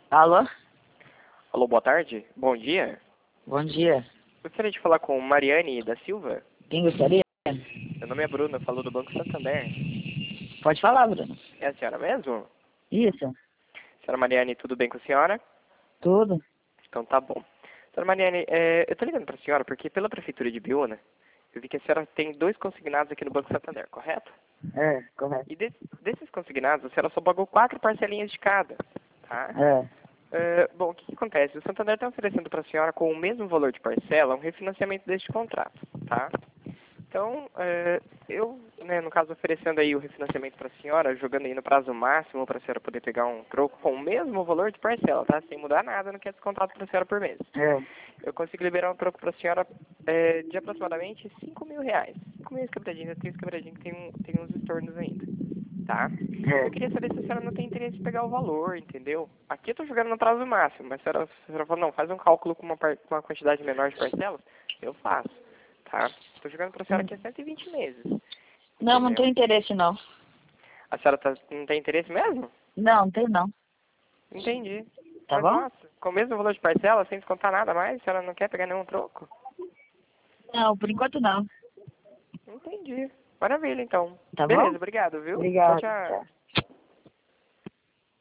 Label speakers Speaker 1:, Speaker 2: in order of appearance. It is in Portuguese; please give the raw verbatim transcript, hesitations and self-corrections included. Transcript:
Speaker 1: Alô?
Speaker 2: Alô, boa tarde. Bom dia.
Speaker 1: Bom dia.
Speaker 2: Gostaria de falar com Mariane da Silva.
Speaker 1: Quem gostaria?
Speaker 2: Meu nome é Bruno, falou do Banco Santander.
Speaker 1: Pode falar, Bruno.
Speaker 2: É a senhora mesmo?
Speaker 1: Isso.
Speaker 2: Senhora Mariane, tudo bem com a senhora?
Speaker 1: Tudo?
Speaker 2: Então tá bom. Senhora Mariane, é, eu tô ligando pra senhora porque pela Prefeitura de Biúna, eu vi que a senhora tem dois consignados aqui no Banco Santander, correto?
Speaker 1: É, correto.
Speaker 2: E de- desses consignados, a senhora só pagou quatro parcelinhas de cada, tá?
Speaker 1: É.
Speaker 2: É, bom, o que, que acontece? O Santander está oferecendo para a senhora, com o mesmo valor de parcela, um refinanciamento deste contrato, tá? Então, é, eu, né, no caso, oferecendo aí o refinanciamento para a senhora, jogando aí no prazo máximo para a senhora poder pegar um troco com o mesmo valor de parcela, tá? Sem mudar nada no que é descontado para a senhora por mês.
Speaker 1: É.
Speaker 2: Eu consigo liberar um troco para a senhora é, de aproximadamente cinco mil reais. cinco mil quebradinhos, tem os quebradinhos que tem, um, tem uns estornos ainda, tá? Eu
Speaker 1: É.
Speaker 2: queria saber se a senhora não tem interesse em pegar o valor, entendeu? Aqui eu tô jogando no prazo máximo, mas se a senhora, se a senhora falar, não, faz um cálculo com uma, par- com uma quantidade menor de parcelas, eu faço, tá? Tô jogando pra senhora aqui há cento e vinte meses,
Speaker 1: Não, não
Speaker 2: entendeu?
Speaker 1: tenho interesse, não.
Speaker 2: A senhora tá, não tem interesse mesmo?
Speaker 1: Não, não tenho, não.
Speaker 2: Entendi.
Speaker 1: Tá
Speaker 2: Mas
Speaker 1: bom?
Speaker 2: nossa, com o mesmo valor de parcela, sem descontar nada mais, a senhora não quer pegar nenhum troco?
Speaker 1: Não, por enquanto não.
Speaker 2: Entendi. Maravilha, então.
Speaker 1: Tá bom?
Speaker 2: Beleza, obrigado, viu? Tchau,
Speaker 1: Obrigado.
Speaker 2: tchau.
Speaker 1: Tchau.